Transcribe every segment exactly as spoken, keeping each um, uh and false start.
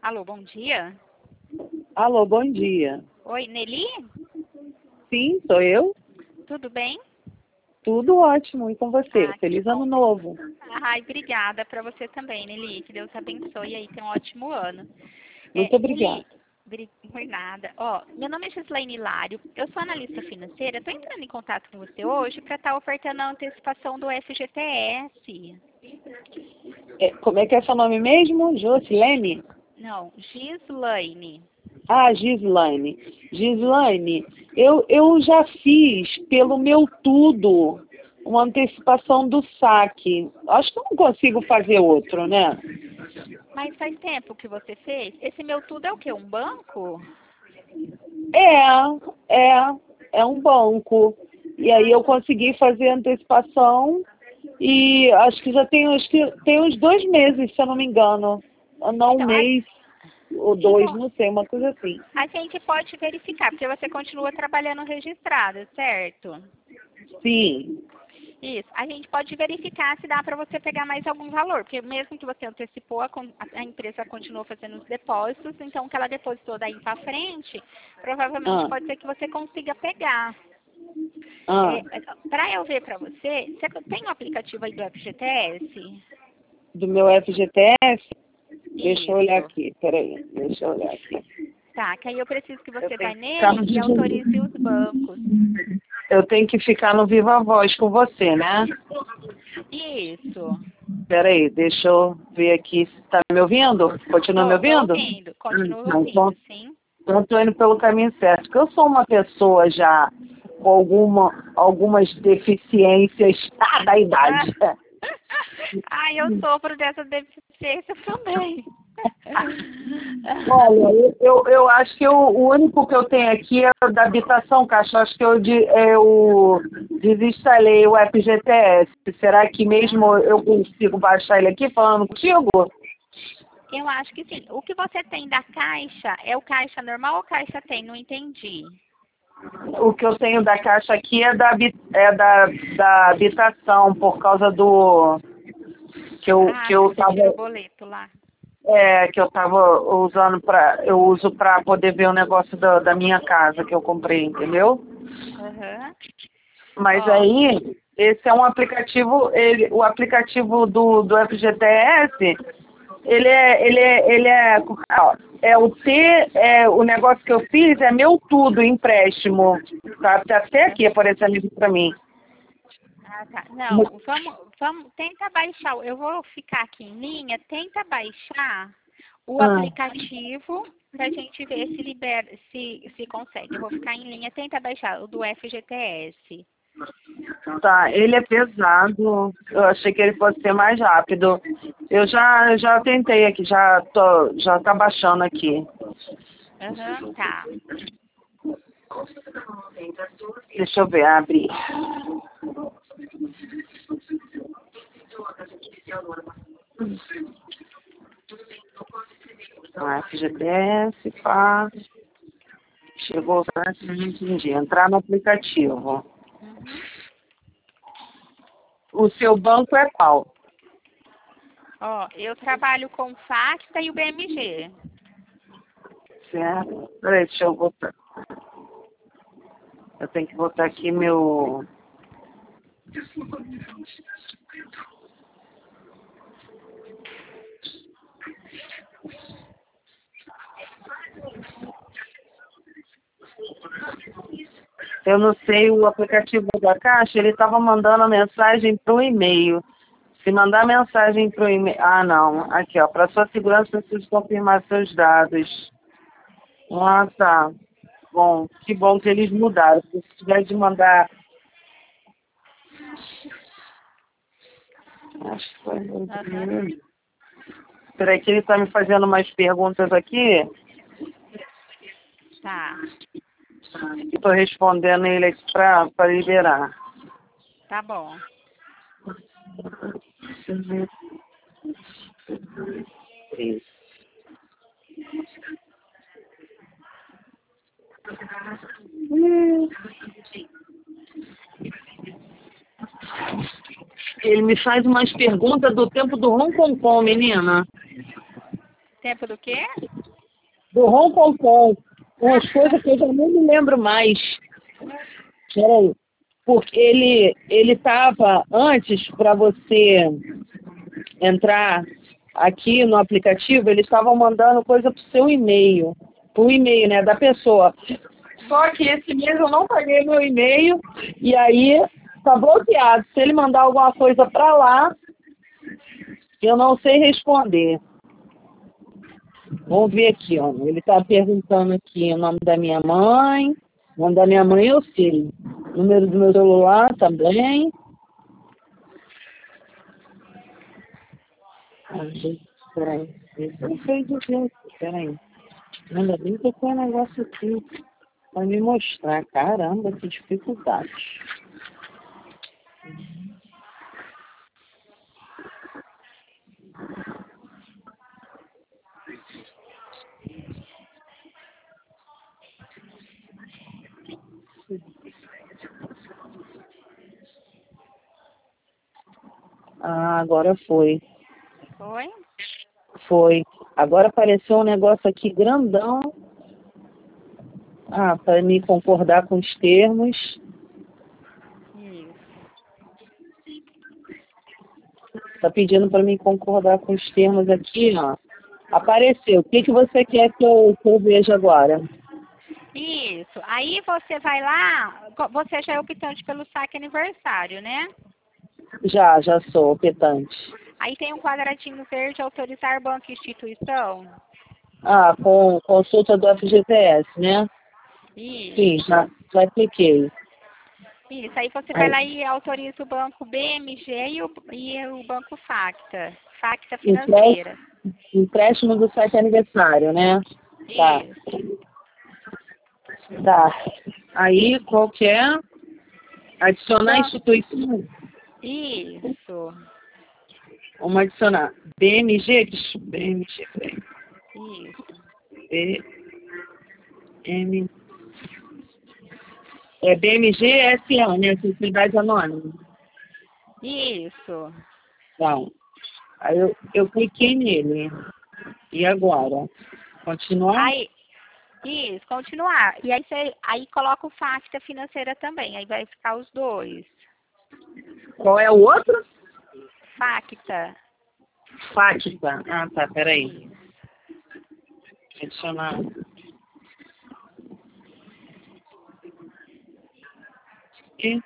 Alô, bom dia. Alô, bom dia. Oi, Nelly? Sim, sou eu. Tudo bem? Tudo ótimo. E com você? Ah, que Feliz bom. ano novo. Ai, obrigada para você também, Nelly. Que Deus abençoe aí, tenha um ótimo ano. Muito É, obrigada. Nelly, bri- por nada. Ó, meu nome é Gislaine Hilário, eu sou analista financeira. Estou entrando em contato com você hoje para estar ofertando a antecipação do F G T S. É, como é que é seu nome mesmo? Josilene? Não, Gislaine. Ah, Gislaine. Gislaine, eu, eu já fiz pelo meu tudo uma antecipação do saque. Acho que eu não consigo fazer outro, né? Mas faz tempo que você fez? Esse meu tudo é o quê? Um banco? É, é, é um banco. E aí eu consegui fazer a antecipação e acho que já tem, acho que tem uns dois meses, se eu não me engano. Não um Então, a, mês ou dois, então, não sei, uma coisa assim. a gente pode verificar, porque você continua trabalhando registrado, certo? Sim. Isso. A gente pode verificar se dá para você pegar mais algum valor, porque mesmo que você antecipou, a, con- a empresa continuou fazendo os depósitos, então o que ela depositou daí para frente, provavelmente Ah, pode ser que você consiga pegar. ah, Para eu ver para você, você tem o aplicativo aí do F G T S? do meu F G T S? Deixa eu olhar Isso. aqui, peraí, deixa eu olhar aqui. Tá, que aí eu preciso que Eu você tenho vá que ficar no nele e Viva, autorize os bancos. eu tenho que ficar no Viva Voz com você, né? Isso. Peraí, deixa eu ver aqui. Tá me ouvindo? Continua me Tô, tô ouvindo? ouvindo. Continuo Ah, então, ouvindo, sim. eu estou indo pelo caminho certo. Porque eu sou uma pessoa já com alguma, algumas deficiências ah, da Ah, idade. ah, eu sofro dessa deficiência também. Olha, eu, eu, eu acho que eu, o único que eu tenho aqui é o da habitação, Caixa. Acho que eu, de- eu desinstalei o F G T S. Será que mesmo eu consigo baixar ele aqui falando contigo? Eu acho que sim. O que você tem da caixa é o caixa normal ou caixa tem? Não entendi. O que eu tenho da Caixa aqui é da, habi- é da, da habitação, por causa do que eu, Ah, que que eu você tira o tava, boleto lá. é, que eu tava usando para eu uso para poder ver o negócio da, da minha casa que eu comprei, entendeu? Aham. Mas Ó, aí esse é um aplicativo, ele, o aplicativo do, do F G T S, ele é, ele é, ele é, ó, é o T, é, o negócio que eu fiz é meu tudo, empréstimo, tá, tá até aqui aparecendo isso para mim. ah, tá. Não, vamos, vamos, tenta baixar. Eu vou ficar aqui em linha, tenta baixar o Ah, aplicativo pra gente ver se libera, se, se consegue. Eu vou ficar em linha, tenta baixar o do F G T S. tá, ele é pesado, eu achei que ele fosse ser mais rápido. Eu já, já tentei aqui, já tô, já tá baixando aqui. Aham, tá. Deixa eu ver, abrir. Então, F G T S, pá. Chegou, não entendi. Entrar no aplicativo. Uhum. O seu banco é qual? Ó, eu trabalho com Facta e o B M G. Certo? Peraí, deixa eu botar. Eu tenho que botar aqui meu. Eu não sei, o aplicativo da Caixa, ele estava mandando a mensagem para o e-mail. Se mandar mensagem para o e-mail. Ah, não. Aqui, ó. Para sua segurança, preciso confirmar seus dados. Ah, tá. Bom, que bom que eles mudaram. Se tiver de mandar. Acho que foi. Aham, Peraí, que ele está me fazendo umas perguntas aqui. tá. Estou respondendo ele aqui para liberar. Tá bom. Ele me faz umas perguntas do tempo do Hong Kong, menina. Tempo do quê? Do Rompom, umas coisas que eu já nem me lembro mais. Peraí. Porque ele ele estava, antes, para você entrar aqui no aplicativo, eles estavam mandando coisa para o seu e-mail. Para o e-mail, né, da pessoa. Só que esse mês eu não paguei meu e-mail e aí tá bloqueado. Se ele mandar alguma coisa para lá, eu não sei responder. Vamos ver aqui, ó. Ele tá perguntando aqui o nome da minha mãe. O nome da minha mãe eu sei. Número do meu celular também. Ah, gente, peraí. Esse não fez o jeito. Peraí. Ainda bem que tem um negócio aqui para me mostrar. Caramba, que dificuldade. Ah, agora foi. Foi? Foi. Agora apareceu um negócio aqui grandão. Ah, para me concordar com os termos. Isso. Tá pedindo para mim concordar com os termos aqui, ó. Apareceu. O que, que você quer que eu, que eu veja agora? Isso. Aí você vai lá, co- você já é optante pelo saque aniversário, né? Já, já sou optante. Aí tem um quadradinho verde, autorizar banco e instituição. Ah, com consulta do F G T S, né? Sim, Isso. já, já cliquei. Isso. Aí você vai Aí, lá e autoriza o banco B M G e o, e o banco Facta. Facta empréstimo, financeira. empréstimo do site aniversário, né? Tá, Isso. tá. Aí, qual que é? Adicionar Ban- instituição. Isso. Vamos adicionar. B M G, B M G, peraí. Isso. B M É B M G S A, né? Sociedade Anônima. Isso. Então, aí eu, eu cliquei nele. E agora? Continuar? Aí, isso, continuar. E aí você aí coloca o Facta financeira também. Aí vai ficar os dois. Qual é o outro? Facta. Fátima. Ah, tá, peraí. Isso. Adicionar. E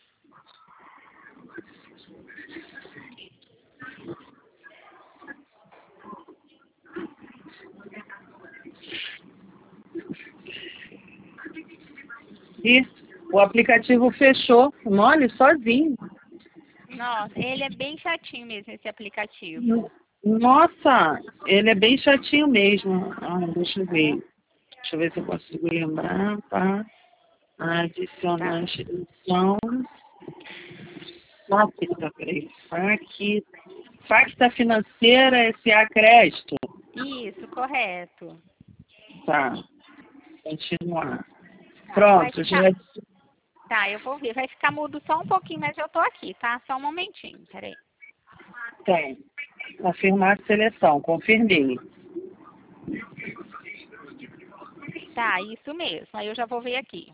E o aplicativo fechou, mole, sozinho. Nossa, ele é bem chatinho mesmo, esse aplicativo. Nossa, ele é bem chatinho mesmo. Ah, deixa eu ver. Deixa eu ver se eu consigo lembrar, tá? Tá. Adicionar instituição. Facta, peraí. Fac- Facta Financeira S A Crédito. Isso, correto. Tá, continuar. Tá, vai Pronto, já ficar. Tá, eu vou ver. Vai ficar mudo só um pouquinho, mas eu tô aqui, tá? Só um momentinho, peraí. tem. Confirmar a seleção, confirmei. Tá, isso mesmo. Aí eu já vou ver aqui.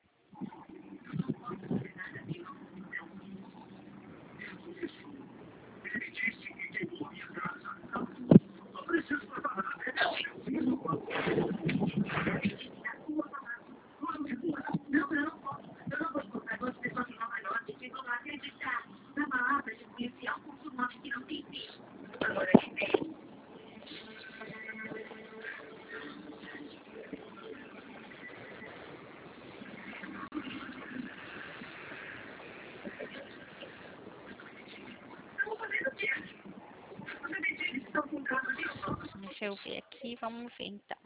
Deixa eu ver aqui, vamos ver então.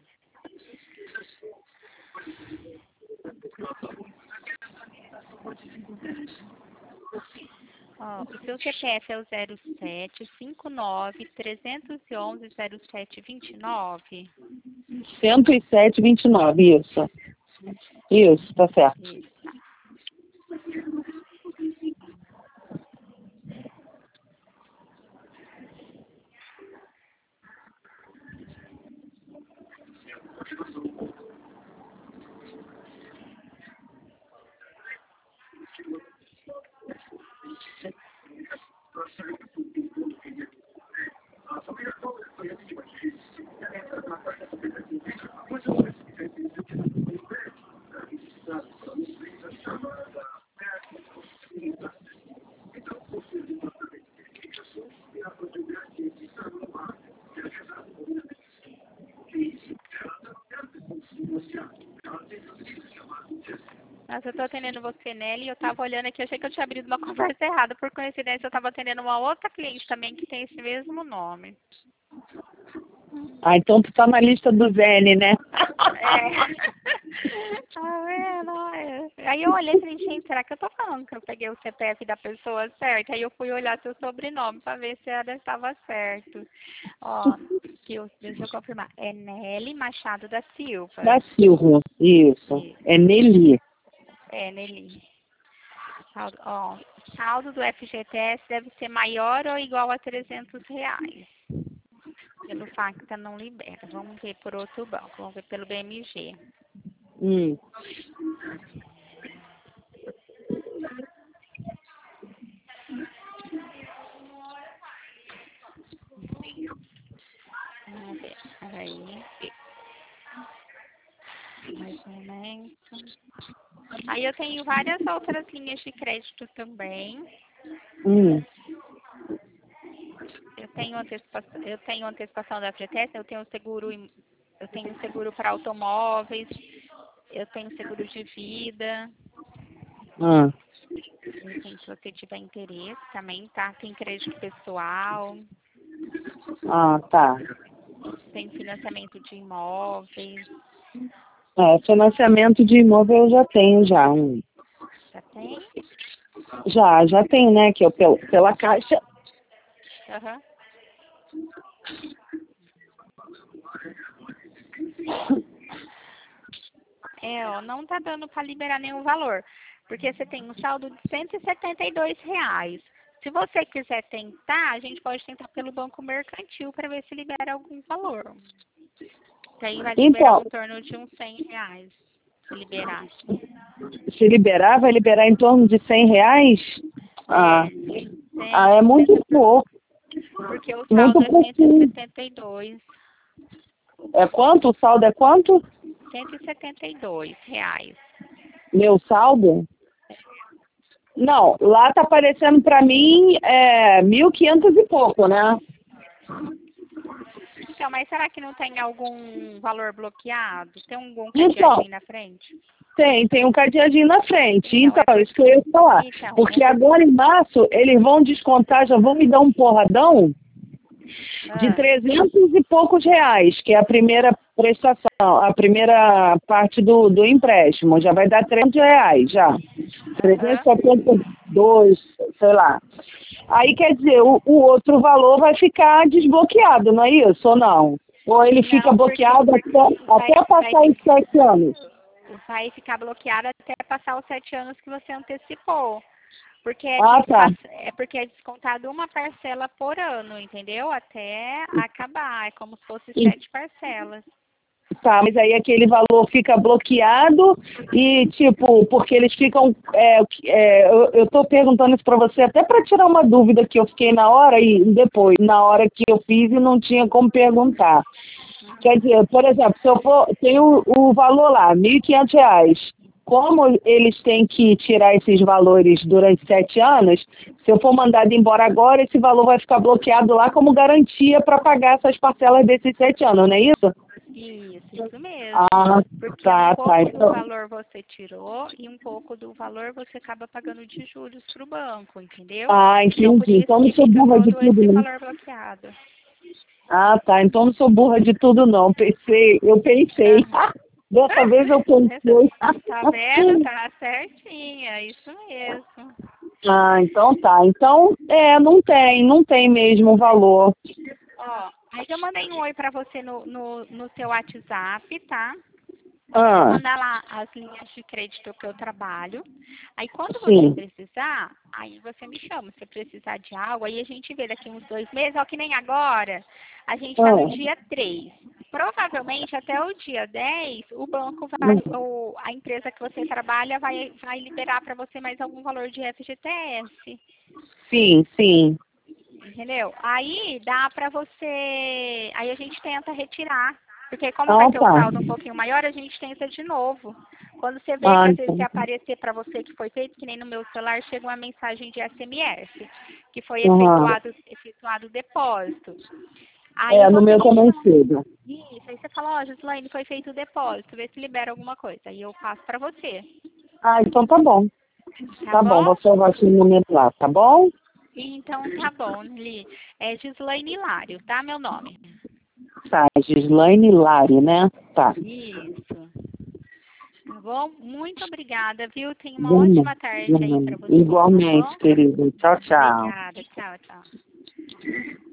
Ó, o seu C P F é o zero sete cinco nove três um um zero sete dois nove. cento e sete, vinte e nove, isso. Isso, tá certo. Isso. Mas eu tô atendendo você, Nelly, e eu tava olhando aqui, achei que eu tinha abrido uma conversa errada. Por coincidência, eu tava atendendo uma outra cliente também que tem esse mesmo nome. Ah, então tu tá na lista do Zene, né? É. Tá vendo? É. Aí eu olhei e falei, gente, será que eu tô falando que eu peguei o C P F da pessoa certa? Aí eu fui olhar seu sobrenome pra ver se ela estava certo. Ó, que eu, deixa eu confirmar. É Nelly Machado da Silva. Da Silva, isso. Isso. É Nelly. É, Nelly. Saldo, ó, saldo do F G T S deve ser maior ou igual a trezentos reais. Pelo Facta não libera. Vamos ver por outro banco. Vamos ver pelo B M G. Hum. Vamos ver. Peraí. Mais um momento. Aí eu tenho várias outras linhas de crédito também. Hum. Eu tenho antecipação, eu tenho antecipação da F G T S, eu tenho seguro, em- eu tenho seguro para automóveis, eu tenho seguro de vida. Ah. Enfim, se você tiver interesse também, tá? Tem crédito pessoal, Ah, tá. tem financiamento de imóveis. É, financiamento de imóvel eu já tenho já. Um. Já tem? Já, já tenho, né? Que eu pela, pela Caixa. Aham. É, ó, não tá dando para liberar nenhum valor, porque você tem um saldo de cento e setenta e dois reais. Se você quiser tentar, a gente pode tentar pelo banco mercantil para ver se libera algum valor. Que aí vai liberar Então, em torno de uns cem reais, se liberar. se liberar, vai liberar em torno de cem reais? Ah, É, ah cem, é muito cem, pouco. porque o Muito saldo é cento e pouquinho. setenta e dois. É quanto? O saldo é quanto? cento e setenta e dois reais. Meu saldo? Não, lá tá aparecendo pra mim é, mil e quinhentos e pouco, né? Então, mas será que não tem algum valor bloqueado? Tem algum Então, cadeadinho na frente? tem, tem um cadeadinho na frente. Então, Então, é por... isso que eu ia falar. então, é Porque por... agora em março eles vão descontar, já vão me dar um porradão de Ah, trezentos e poucos reais, que é a primeira prestação, a primeira parte do, do empréstimo. Já vai dar trezentos reais, já. trezentos aham. e setenta e dois, sei lá. Aí, quer dizer, o, o outro valor vai ficar desbloqueado, não é isso ou não? Ou ele fica Não, porque, bloqueado porque até, vai, até vai, passar os sete anos? vai ficar bloqueado até passar os sete anos que você antecipou. Porque é, Ah, tá. despa- é porque é descontado uma parcela por ano, entendeu? Até acabar. É como se fosse E- sete parcelas. Tá, mas aí aquele valor fica bloqueado e, tipo, porque eles ficam... É, é, eu, eu tô perguntando isso pra você até pra tirar uma dúvida que eu fiquei na hora e depois, na hora que eu fiz e não tinha como perguntar. Quer dizer, por exemplo, se eu for, tem o, o valor lá, mil e quinhentos reais. Como eles têm que tirar esses valores durante sete anos, se eu for mandado embora agora, esse valor vai ficar bloqueado lá como garantia para pagar essas parcelas desses sete anos, não é isso? Isso, isso mesmo. Ah, Porque um tá, tá. pouco do Então, valor você tirou e um pouco do valor você acaba pagando de juros para o banco, entendeu? ah, Então, por entendi. isso Então não que sou fica burra de todo tudo, esse não. valor bloqueado. Ah, tá. Então não sou burra de tudo, não. Pensei, eu pensei. Aham. Dessa vez eu pensei. Tá vendo? Tá certinha, isso mesmo. Ah, então tá. Então, é, não tem, não tem mesmo valor. Ó, aí eu mandei um oi pra você no, no, no seu WhatsApp, tá? Vou Ah, mandar lá as linhas de crédito que eu trabalho. Aí quando você sim. precisar, aí você me chama. Se precisar de algo, aí a gente vê daqui uns dois meses, ó, que nem agora, a gente está no Ah, dia três. Provavelmente até o dia dez, o banco vai, hum, ou a empresa que você trabalha vai, vai liberar para você mais algum valor de F G T S. sim, sim. Entendeu? Aí dá pra você. Aí a gente tenta retirar. Porque como vai Ah, ter o tá. saldo um pouquinho maior, a gente tenta de novo. Quando você vê Ah, que às vezes então. se aparecer para você que foi feito, que nem no meu celular, chega uma mensagem de S M S, que foi Uhum. efetuado, efetuado o depósito. Aí É, no você meu me também chama. chega. Isso, aí você fala, ó, Gislaine, foi feito o depósito, vê se libera alguma coisa. Aí eu passo para você, Ah, então tá bom. tá Tá bom, bom? vou salvar esse número lá, tá bom? Então tá bom, Li. É Gislaine Hilário, tá? Meu nome. Tá, Gislaine Lari, né? Tá. Isso. Tá bom? Muito obrigada, viu? Tenha uma Vamos, ótima tarde aí para vamos. você, tá Igualmente, bom? querido. Tchau, tchau. Obrigada. Tchau, tchau.